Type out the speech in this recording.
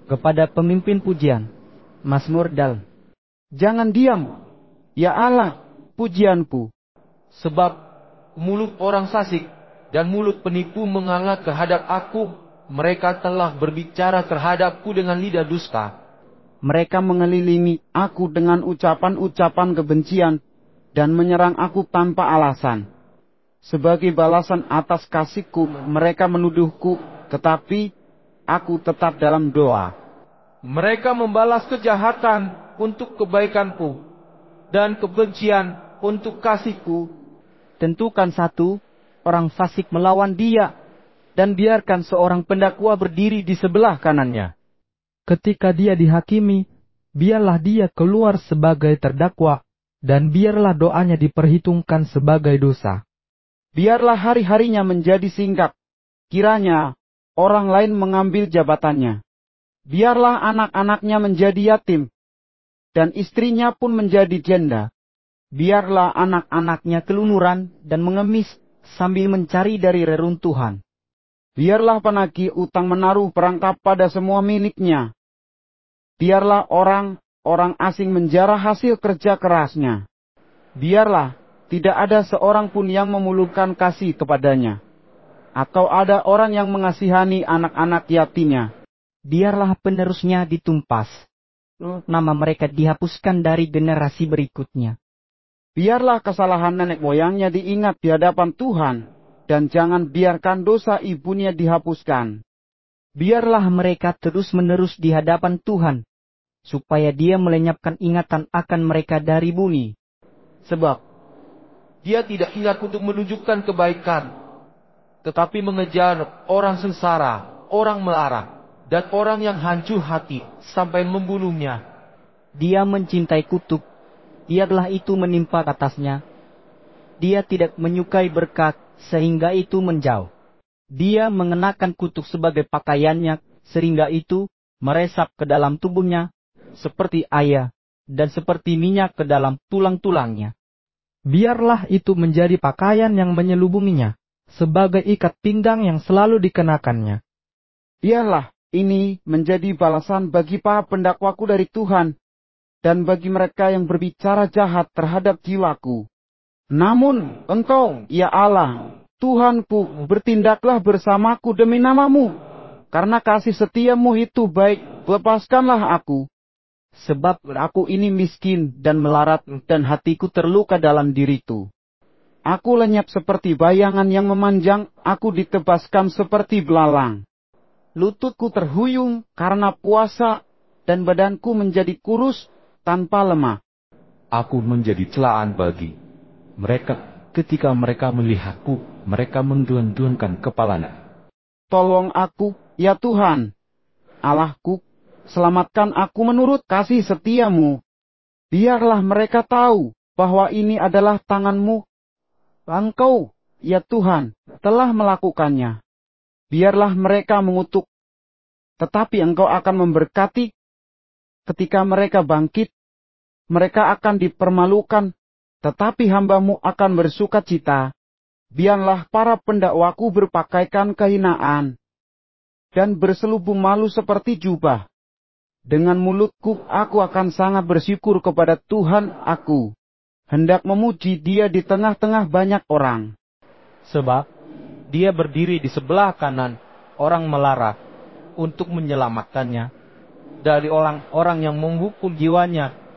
Kepada pemimpin pujian, Mazmur Dal. Jangan diam, ya Allah, pujianku. Sebab mulut orang fasik dan mulut penipu menganga terhadap aku. Mereka telah berbicara terhadapku dengan lidah dusta. Mereka mengelilingi aku dengan ucapan-ucapan kebencian dan menyerang aku tanpa alasan. Sebagai balasan atas kasihku, mereka menuduhku, tetapi aku tetap dalam doa. Mereka membalas kejahatan untuk kebaikanku dan kebencian untuk kasihku. Tentukan satu orang fasik melawan dia, dan biarkan seorang pendakwa berdiri di sebelah kanannya. Ketika dia dihakimi, biarlah dia keluar sebagai terdakwa, dan biarlah doanya diperhitungkan sebagai dosa. Biarlah hari-harinya menjadi singkat, kiranya orang lain mengambil jabatannya. Biarlah anak-anaknya menjadi yatim, dan istrinya pun menjadi janda. Biarlah anak-anaknya keluyuran dan mengemis sambil mencari dari reruntuhan. Biarlah penagih utang menaruh perangkap pada semua miliknya. Biarlah orang asing menjarah hasil kerja kerasnya. Biarlah tidak ada seorang pun yang memulurkan kasih kepadanya, atau ada orang yang mengasihani anak-anak yatimnya. Biarlah penerusnya ditumpas, nama mereka dihapuskan dari generasi berikutnya. Biarlah kesalahan nenek moyangnya diingat di hadapan Tuhan, dan jangan biarkan dosa ibunya dihapuskan. Biarlah mereka terus-menerus di hadapan Tuhan, supaya Dia melenyapkan ingatan akan mereka dari bumi. Sebab Dia tidak ingat untuk menunjukkan kebaikan, tetapi mengejar orang sengsara, orang melarang, dan orang yang hancur hati sampai membunuhnya. Dia mencintai kutuk, biarlah itu menimpa atasnya. Dia tidak menyukai berkat, sehingga itu menjauh. Dia mengenakan kutuk sebagai pakaiannya, sehingga itu meresap ke dalam tubuhnya, seperti air, dan seperti minyak ke dalam tulang-tulangnya. Biarlah itu menjadi pakaian yang menyelubunginya, sebagai ikat pinggang yang selalu dikenakannya. Biarlah ini menjadi balasan bagi para pendakwaku dari Tuhan, dan bagi mereka yang berbicara jahat terhadap jiwaku. Namun Engkau, ya Allah, Tuhanku, bertindaklah bersamaku demi nama-Mu. Karena kasih setiamu itu baik, lepaskanlah aku. Sebab aku ini miskin dan melarat, dan hatiku terluka dalam diriku. Aku lenyap seperti bayangan yang memanjang, aku ditebaskan seperti belalang. Lututku terhuyung karena puasa, dan badanku menjadi kurus tanpa lemak. Aku menjadi celaan bagi mereka. Ketika mereka melihatku, mereka menggeleng-gelengkan kepalanya. Tolong aku, ya Tuhan, Allahku, selamatkan aku menurut kasih setiamu. Biarlah mereka tahu bahwa ini adalah tangan-Mu. Engkau, ya Tuhan, telah melakukannya. Biarlah mereka mengutuk, tetapi Engkau akan memberkati. Ketika mereka bangkit, mereka akan dipermalukan, tetapi hamba-Mu akan bersuka cita. Biarlah para pendakwaku berpakaikan kehinaan, dan berselubung malu seperti jubah. Dengan mulutku aku akan sangat bersyukur kepada Tuhan aku, hendak memuji Dia di tengah-tengah banyak orang. Sebab Dia berdiri di sebelah kanan orang melarang untuk menyelamatkannya dari orang-orang yang menghukum jiwanya